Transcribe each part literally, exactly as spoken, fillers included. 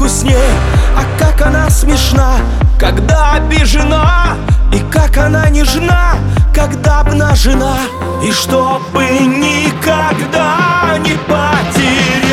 вкусней. А как она смешна, когда обижена, и как она нежна, когда обнажена. И чтобы никогда не потерять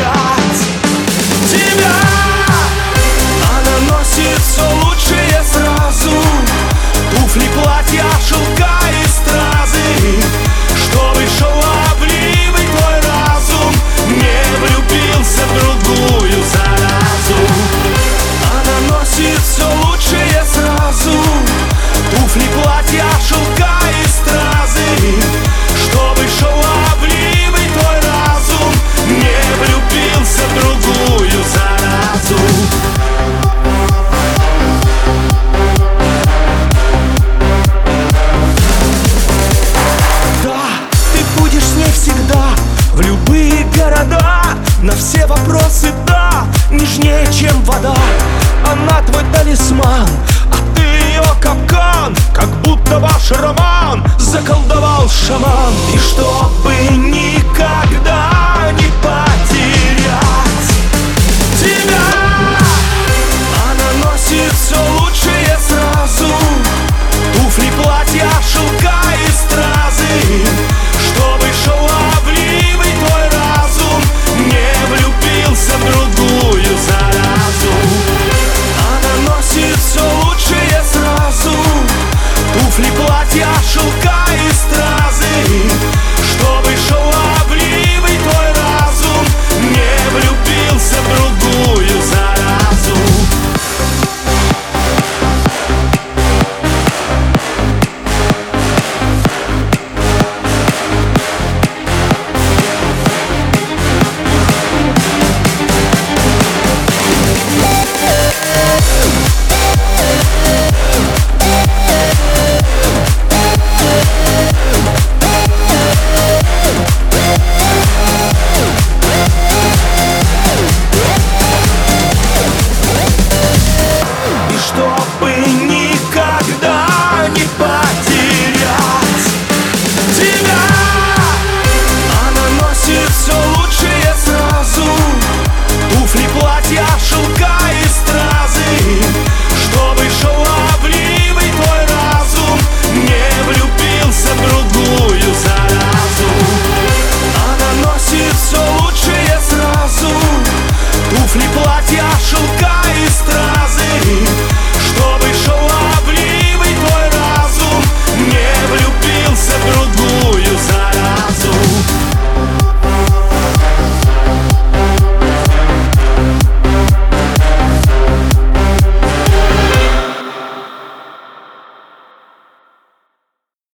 тебя, она носит все лучшее сразу: туфли, платья, шелка и стразы. Чтобы шаловливый твой разум не влюбился в другую заразу. Она носит все лучшее сразу: туфли, платья, шелка и стразы. Чтобы шаловливый твой разум не влюбился в другую заразу. Всегда, в любые города, на все вопросы да, нежнее, чем вода. Она твой талисман, а ты ее капкан, как будто ваш роман заколдовал шаман. И чтобы никогда не потерять тебя, она носит все лучшее сразу: туфли, платья, шелка и стразы. Чтобы шаловливый твой разум не влюбился в другую заразу. Она носит все лучшее сразу: туфли, платья, шелка и стразы. Чтобы шаловливый твой разум не влюбился в другую заразу. Чтобы никогда не потерять тебя, она носит все лучшее сразу: туфли, платья, шелка и стразы. Чтобы шаловливый твой разум не влюбился в другую заразу. Она носит все лучшее сразу: туфли, платья, шелка